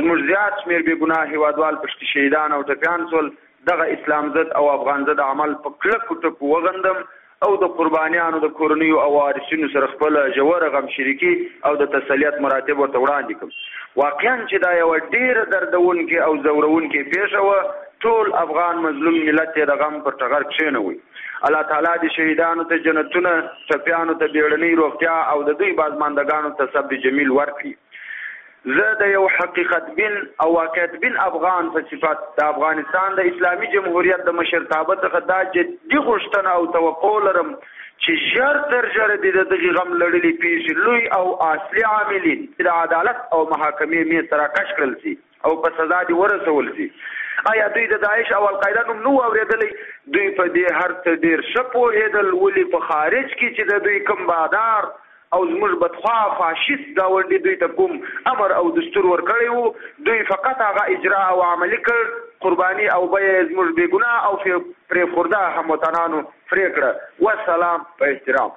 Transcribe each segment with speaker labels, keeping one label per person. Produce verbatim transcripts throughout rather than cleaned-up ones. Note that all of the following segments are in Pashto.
Speaker 1: زموږ زیات شمېر بې ګناه هېوادوال پشتي شهیدان او ټپیان شول. دغه اسلام ضد او افغان ضد عمل په کلکو ټکو وغندم او د قربانیانو د کورنیو او وارثینو سره خپله ژوره غم شریکي او د تسلیت مراتب ورته وړاندې کړم. واقعا چې دا یوه ډېره دردونکې او ځورونکې پیښه وه. ټول افغان مظلوم ملت یې د غم پر ټغر کښېنوئ. الله تعالی د شهیدانو ته جنتونه، ټپیانو ته بیړنۍ روغتیا او د دوی بازماندګانو ته صبر جمیل ورکړي. زه د یو حقیقت بین او واقعیت بین افغان په صفت د افغانستان د اسلامي جمهوریت د مشرتابه څخه دا جدي غوښتنه او توقع لرم چې ژر تر ژره د دغې غم لړلې پیښې لوی او اصلي عاملین چې د عدالت او محاکمې میز ته راکش کړل شي او په سزا دې ورسول شي. آیا دوی د داعش او القاعده نوم نه و اورېدلی؟ دوی په دې هر څه ډېر ښه پوهېدل. ولې په خارج کې چې د دوی کوم بادار او زموږ بدخوا فاشیست ګاونډي دوی ته کوم امر او دستور ورکړی وو، دوی فقط هغه اجرا او عملي کړ. قرباني او بیه زموږ بې ګناه او پرېښورده هموطنانو پرې کړه. والسلام په احترام.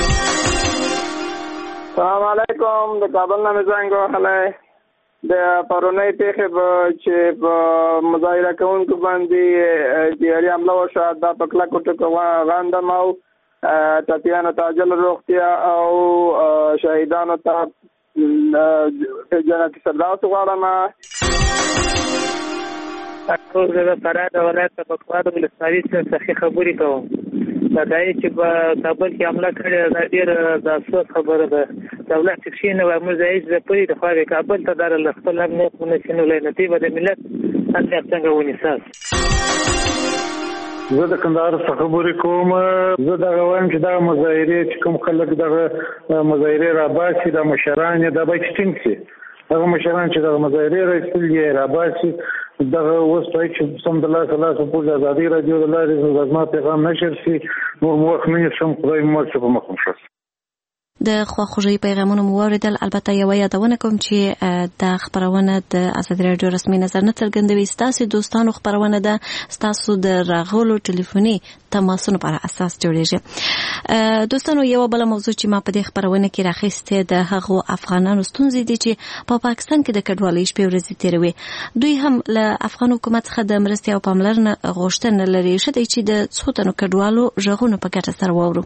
Speaker 2: سلام علیکم. د کابل نه مې زنګ وهلی. د پرونۍ پیښې به چې په مظاهره کوونکو باندې جهادي حمله وشوه، دا په کلکو ټکو غندم او ټپیانو ته عاجله روغتیا او شهیدانو ته جنتي فردوس غواړم.
Speaker 3: زه د فراه ولایت د پکوړ ولسوالۍ څخه خبرې کوم. دا دی چې په کابل کې حمله کړې دا ډېره د افسوس خبره ده. دولت چې کښېنه وای موږ ځای چې پوری د خوا کابل ته دار له خپل امنیت ونشي نو لنتي به د ملت امنیت څنګه ونیساس.
Speaker 4: زه د کندهار څخه خبرې کوم. زه دغه وایم چې دغه مظاهرې چې کوم خلک دغه مظاهرې راباسي دا مشران یې دا باید ټینګ شي. هغه مشران چې دغه مظاهرې راایستل یې راباسي دغه اوس باید چې سم د لاسه لاسه پوز ازادي راډیو د لارې زما پیغام نشر شي. نور مو وخت نه نیسم. خدای مو ورڅه په مخ مو ښه.
Speaker 5: د خواخوږۍ پیغامونه مو واورېدل. البته یوه یادونه کوم چې دا خپرونه د ازادي راډیو رسمي نظر نه څرګندوي. ستاسو دوستانو خپرونه ده، ستاسو د راغلو ټلیفوني تماسونو پر اساس جوړیږي. دوستانو یوه بله موضوع چې ما په دې خپرونه کې راخیستې د هغو افغانانو ستونزې دي چې په پاکستان کې د کډوالۍ شپې ورځې تېروي. دوی هم له افغان حکومت څخه د مرستې او پاملرنه غوښتنه لري. ښه دی چې د څو تنو کډوالو غږونه په ګډه سره واورو.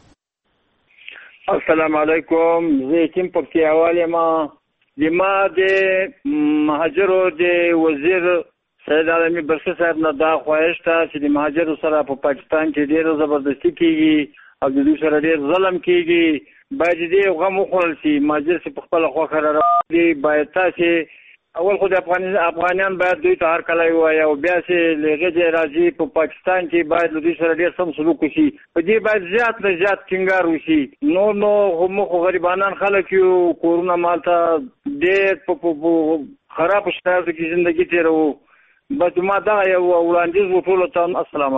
Speaker 6: السلام علیکم. زه یتیم پکتیاوال یم. د ما د مهاجرو د وزیر سید عالمي برخي صاحب نه دا خواهش ته چې د مهاجرو سره په پاکستان کې ډېره زبردستي کېږي او د دوی سره ډېر ظلم کېږي. باید دې غم وخوړل شي. مهاجر چې په خپله خوښه راروان باید تاسې اول خو د افغانیان باید دوی ته هر کله ووایي او بیا چې له هغې ځای راځي په پاکستان کې باید له دوی سره ډېر سم سلوک وشي. په دې باید زیات نه زیات ټینګار وشي. نور نو موږ خو غریبانان خلک یو، کورونه مالته ډېر په خرابو شرایطو کې زندګي تېروو. بس ما دغه یو وړاندیز و ټولو ته. السلام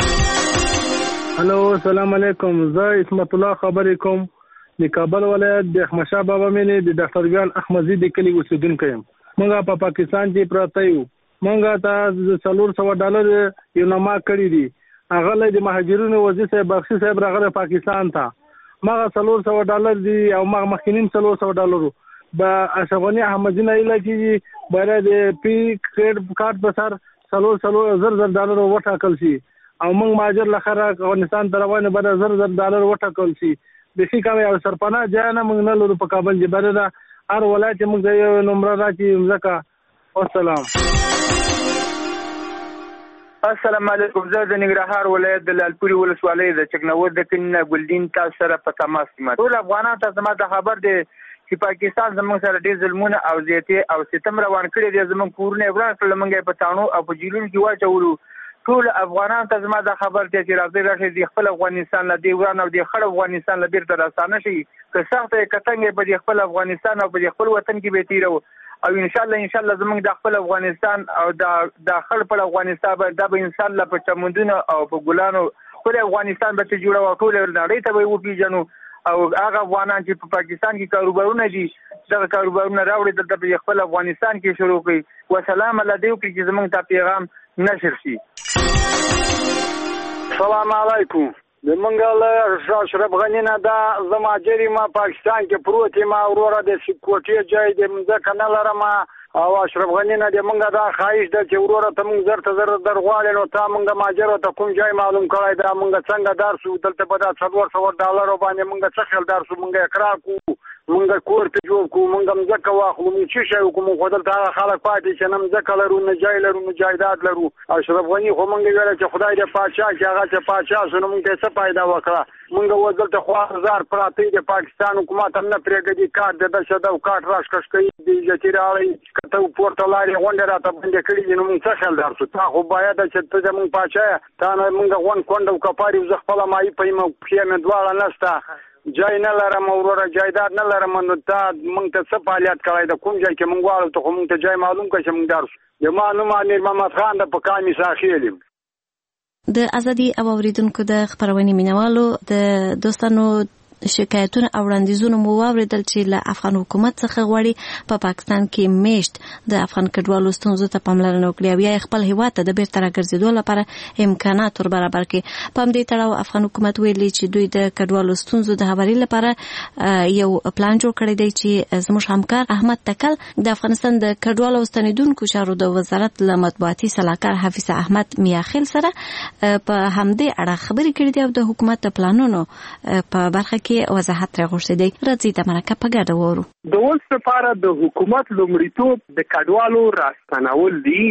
Speaker 6: علیکم.
Speaker 7: هلو السلام علیکم. زه اسمت الله خبرې کوم. د کابل ولایت د احمدشاه بابا مینې د ډاکټر ګیان احمدزي د کلي اوسېدونکی یم. مونږ په پاکستان کې پراته یو. مونږ ته څلور سوه ډالر یو نما کړي دي. هغه له د مهاجرینو وزیر صاحب بخشي صاحب راغلی پاکستان ته. مغه څلور سوه ډالر دي او مغه مخکینیم څلور سوه ډالرو به اشرف غني احمدزي نه ایله کېږي. باید د پی کریډ کارت په سر څلور څلور زر زر ډالر وټاکل شي او موږ مهاجر لخره افغانستان ته روان باید زر زر ډالر وټاکل شي. بیخي کم یو سرپناه ځای نه موږ نه لرو په کابل کې. باید دا هر ولایت موږ د یو نمبر راکړي مځکه. والسلام.
Speaker 2: السلام علیکم. زه د ننګرهار ولایت د لالپورې ولسوالۍ د چکنور د کلي نه ګلدین تاسو سره په تماس کې. ټول افغانان ته زما د خبر دی چې پاکستان زموږ سره ډېر ظلمونه او زیاتې او ستم روان کړي دي. زموږ کورونه یې وران کړل، موږ یې په تاڼو او په جیلونو کې واچولو. ټول افغانان ته زما د خبر دی چې راځئ راشئ د خپل افغانستان له دې وران او د خړ افغانستان له بیرته راستانه شي. که سخته یې کتنګ یې په د خپل افغانستان او په د خپل وطن کې به تېروو او انشاءالله انشاءالله زموږ د خپل افغانستان او د خړ پر افغانستان به دا به انشاءالله په چمندونو او په ګلانو خپل افغانستان به ته جوړوو. ټول نړۍ ته به یې وپېژنو او هغه افغانان چې په پاکستان کې کاروبارونه دي دغه کاروبارونه راوړي دلته په خپل افغانستان کې شروع کړي. وسلام الله دې وکړي چې زموږ ته پیغام نشر شي.
Speaker 8: السلام علیکم. د منګل اشرف غنی نه دا زما جری ما پاکستان کې پروت ما وروره د کوټې ځای د مځکه نه لرم او اشرف غنی نه د منګه دا خواهش ده چې وروره ته موږ زر ته زر درغواړې نو تا موږ ماجر ته کوم ځای معلوم کړی دا موږ څنګه درسو دلته به دا څلور سوه ډالرو باندې موږ څه خیال درسو موږ اقرار کوو موږ کور ته جوړ کوو موږ مځکه واخلو موږ څه شی وکړو خو دلته هغه خلک پاتې چې نه مځکه لرو نه ځای لرو نه جایداد لرو اشرف غني خو موږ ویل چې خدای دې پاچا چې هغه چې پاچا شو نو موږ ته څه فایده وکړه موږ اوس دلته خو هزار پراته د پاکستان حکومت هم نه پرېږدي کارت د دهشت او کارت راښکش کوي د عزتي راړی که ته پورته لارې غونډې راته بندې کړي دي نو موږ څه خیال درسو تا خو باید چې ته زموږ پاچا یې تا نه موږ غونډ کونډ او کپار یو زه خپله مایي په یم او پښې مې دواړه نشته جای نه لرم وروره جایداد نه لرم نو تا موږ ته څه فعالیت کړی د کوم ځای کې موږ واړو ته خو موږ ته ځای معلوم کړه چې موږ درسو زما نوم امیر محمد خان د په کامې ساخیل یم
Speaker 5: د ازادي او اوریدونکو د خبرونې مینوالو د دوستانو شکایتونه او وړاندیزونه مو واوریدل چې له افغان حکومت څخه غواړي په پاکستان کې میشت د افغان کډوالو ستونزو ته پاملرنه وکړي او یا خپل هیواد ته د بیرته راګرځېدو لپاره امکانات ور برابر کړي. په همدې تړاو افغان حکومت ویلي چې دوی د کډوالو ستونزو د هواري لپاره یو پلان جوړ کړی دی چې زموږ همکار احمد تکل د افغانستان د کډوالو او ستنیدونکو چارو د وزارت له مطبوعاتي سلاکار حافظ احمد میاخیل سره په همدې اړه خبرې کړې دي او د حکومت د پلانونو په برخه کې وضاحت راغوښتي دی. راځي د مرکه په ګډه وورو.
Speaker 9: د اوس لپاره د حکومت لومړیتوب د کډوالو راستنول دي.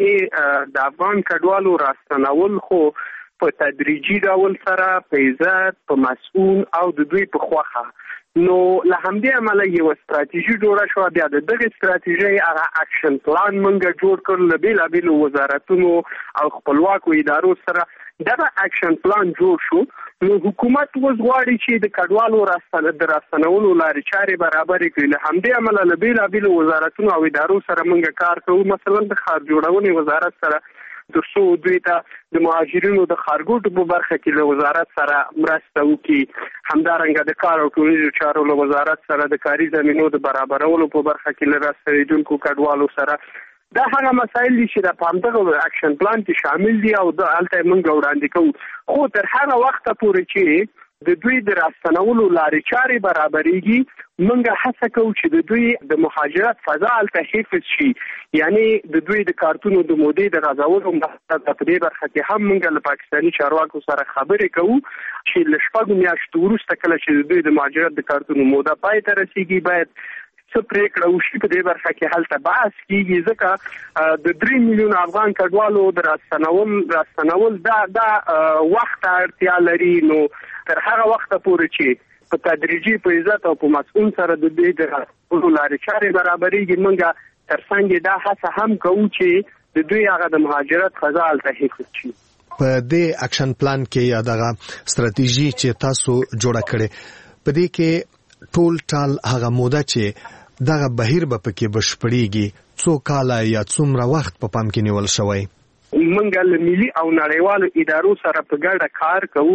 Speaker 9: د افغان کډوالو راستنول خو په تدریجي ډول سره په عزت په مسؤل او د دوی په خوخه نو له همدې عمله یو ستراتیژي جوړه شو. بیا د دغه ستراتیژي هغه اکشن پلان موږ جوړ کړل له بیلابیلو وزارتونو او خپلواکو ادارو سره دا اکشن پلان جوړ شو. نو حکومت اوس غواړي چې د کډوالو راستنه د راستنولو لارې چارې برابرې کړي. له همدې عمله له بیلابیلو وزارتونو او ادارو سره موږ کار کوو. مثلا د ښار جوړونې وزارت سره ترڅو دوی ته د مهاجرینو د ښارګوټو په برخه کې له وزارت سره مرسته وکړي. همدارنګه د کار او ټولنیزو چارو له وزارت سره د کاري زمینو د برابرولو په برخه کې له راستنېدونکو کډوالو سره دا هغه مسایل دي چې د پامدغه اکشن پلان کې شامل دي او د الته موږ وړاندې کوو. خو تر هغه وخت پورې چې د دوی د راستنولو لارې چارې برابرېږي موږ هڅه کوو چې د دوی د مهاجرت فضا الته حفظ شي. یعنی د دوی د کارتونو د مودې د غځولو مقصد په دې برخه کې هم موږ له پاکستاني چارواکو سره خبرې کوو چې له شپږو میاشتو وروسته کله چې د دوی د مهاجرت د کارتونو موده پای ته رسیږي باید څه پریکړه وشي. په دې برخه کې هلته بحث کیږي ځکه د درې میلیون افغان کډوالو د راستنول راستنول دا دا وخت اړتیا لري. نو تر هغه وخت پورې چې په تدریجي په عزت او په مسؤل سره د دې د راستنولو لارې چارې برابرېږي موږ ترڅنګ دا هڅه هم کوو چې د دوی هغه د مهاجرت فضا هلته حفظ شي.
Speaker 10: په دې اکشن پلان کې یا دغه ستراتیژي چې تاسو جوړه کړې په دې کې ټول ټال هغه موده چې دغه بهیر به پکې بشپړیږي څو کاله یا څومره وخت په پام کې نیول شوی؟
Speaker 9: موږ له ملي او نړیوالو ادارو سره په ګډه کار کوو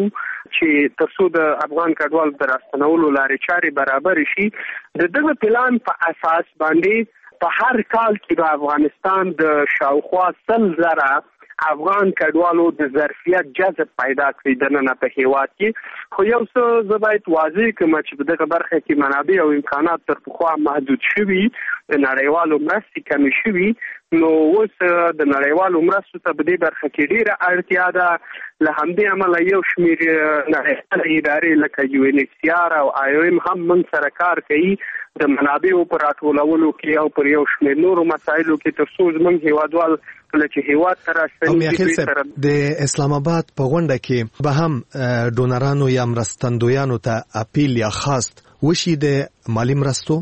Speaker 9: چې ترڅو د افغان کډوالو د راستنولو لارې چارې برابر شي. د دغه پلان په اساس باندې په هر کال کې د افغانستان د شاوخوا سل زره افغان کډوالو د ظرفیت جذب پیدا کړی دننه په هیواد کې. خو یو څه زه باید واضح کړم چې په دغه برخه کې منابع او امکانات تر پخوا محدود شوي د نړیوالو مرستې کمې شوي. نو اوس د نړیوالو مرستو ته په دې برخه کې ډېره اړتیا ده. له همدې عمله یو شمېر نړیوالې ادارې لکه یو ان ایچ سی آر او آی او ایم هم موږ سره کار کوي د منابعو په راټولولو کې او پر یو شمېر نورو مسایلو کې ترڅو زموږ هیوادوال کله چې هیواد ته راستنېږي.
Speaker 10: د اسلام آباد په غونډه کې به هم ډونرانو یا مرستندویانو ته اپیل یا خواست وشي د مالی مرستو؟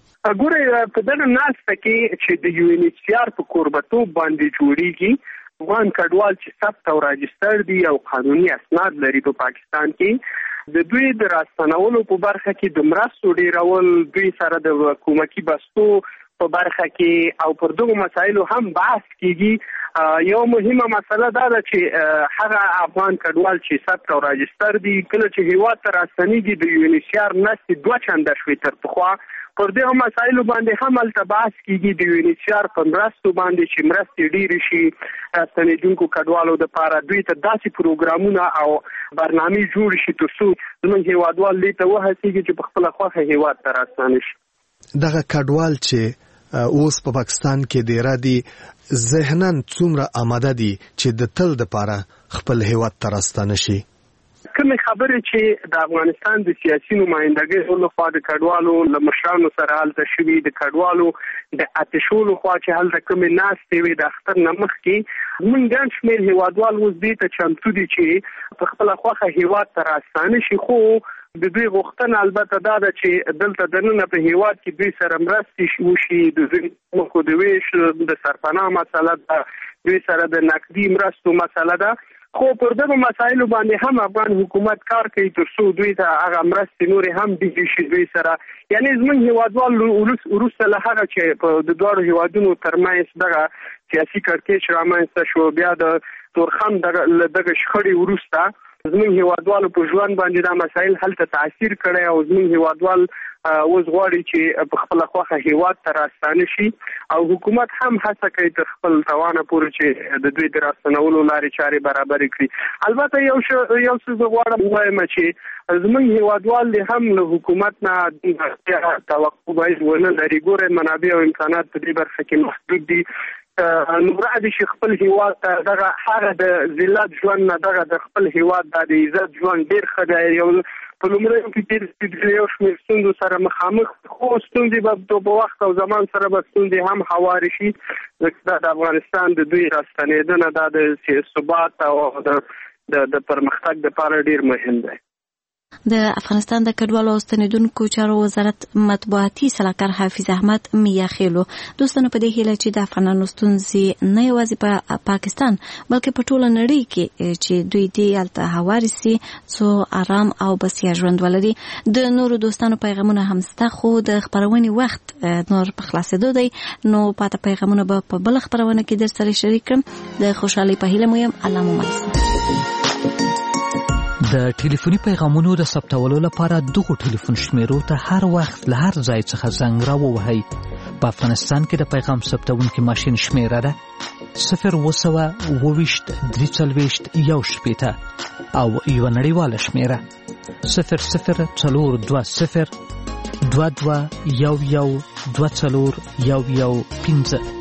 Speaker 9: ګوره په دغه ناسته کې چې د یو ان ایچ سی آر په کوربتوب باندې جوړیږي افغان کډوال چې ثبت او راجستر دي او قانوني اسناد لري په پاکستان کې د دوی د راستنولو په برخه کې د مرستو ډیرول دوی سره د حکومتي بستو په برخه کې او پر دغه مسایلو هم بحث کیږي. یو مهمه مسله دا ده چې هغه افغان کډوال چې ثبت او راجستر دي کله چې هیواد ته راستنیږي د یو ان ایچ سی آر نسې دوه چنده شوي تر پخوا. پر دغه مسایلو باندې هم هلته بحث کیږي د یو ان ایچ سی آر په مرستو باندې چې مرستې ډېرې شي راستنېدونکو کډوالو دپاره دوی ته داسې پروګرامونه او برنامې جوړ شي ترڅو زموږ هیوادوال دې ته وهڅېږي چې په خپله خوښه هیواد ته راستانه شي.
Speaker 10: دغه کډوال چې اوس په پاکستان کې د ارادي ذهنن څومره آماده دي چې د تل د پاره خپل هیواد ته راستانه شي؟
Speaker 9: کومه خبره چې د افغانستان د سیاسي نمائندګۍ له خوا د کډوالو له مشرانو سره هلته شوي د کډوالو د اتشولو خوا چې هلته کومه ناستې وي د اختر نمخ کې موږ ګڼ شمېر هیوادوال اوس دې ته چمتو دي چې په خپله خوښه هیواد ته راستانه شي، خو د دوی غوښتنه البته دا ده چې دلته دننه په هیواد کې دوی سره مرستې وشي، د دوی مخکې د ویش د سرپناه مسله ده، دوی سره د نقدي مرستو مسله ده، خو پر دغه مسایلو باندې هم افغان حکومت کار کوي تر څو دوی ته هغه مرستې نورې هم ډیږي شي دوی سره. یعنې زموږ هیوادوال وروسته له هغه چې په د دواړو هیوادونو ترمنځ دغه سیاسي کړکېچ رامنځته شو، بیا د تورخم دغه دغه شخړې وروسته زموږ هیوادوالو په ژوند باندې دا مسایل هلته تاثیر کړی او زموږ هیوادوال اوس غواړي چې په خپله خوښه هیواد ته راستانه شي او حکومت هم هڅه کوي تر خپل توانه پورې چې د دوی د راستنولو لارې چارې برابرې کړي. البته یو یو څه زه غواړم ووایم چې زموږ هیوادوال دې هم له حکومت نه توقع باید ونه لري. ګورئ منابع او امکانات په دې برخه کې محدود دي، نو د شي خپل هیواد ته دغه هغه د ذلت ژوند نه دغه د خپل هیواد د عزت ژوند ډېر ښه دی. یو په لومړیو کې ډېر یو شمېر ستونزو سره مخامخ، خو ستونزې به په وخت او زمان سره به ستونزې هم هوارې شي. دا د افغانستان د دوی راستنېدنه دا د ثبات او د پرمختګ دپاره ډېر مهم دی.
Speaker 5: د افغانستان د کډوالو او ستنېدونکو چارو وزارت مطبوعاتي سلاکار حافظ احمد میاخیلو دوستانو په دې هیله چې د افغانانو ستونزې نه یوازې په پاکستان بلکې په ټوله نړۍ کې چې دوی دې هلته هوارې سي څو آرام او بسیا ژوند ولري. د نورو دوستانو پیغامونه هم سته، خو د خپرونې وخت نور په خلاصېدو دی، نو پاته پیغامونه به په بله خپرونه کې در سره شریک کړم. د خوشحالۍ په هیله مو یم. الله مو مل.
Speaker 11: د ټلیفوني پیغامونو د ثبتولو لپاره دغو ټلیفون شمیرو ته هر وخت له هر ځای څخه زنګ راووهئ. په افغانستان کې د پیغام ثبتونکي ماشین شمیره ده صفر اووه سوه اووه ویشت درې څلوېښت یو شپېته او یوه نړیواله شمیره صفر صفر څلور دوه صفر دوه دوه یو یو دوه څلور یو یو پنځه.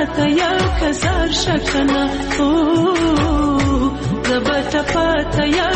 Speaker 12: شکنه او زبته پته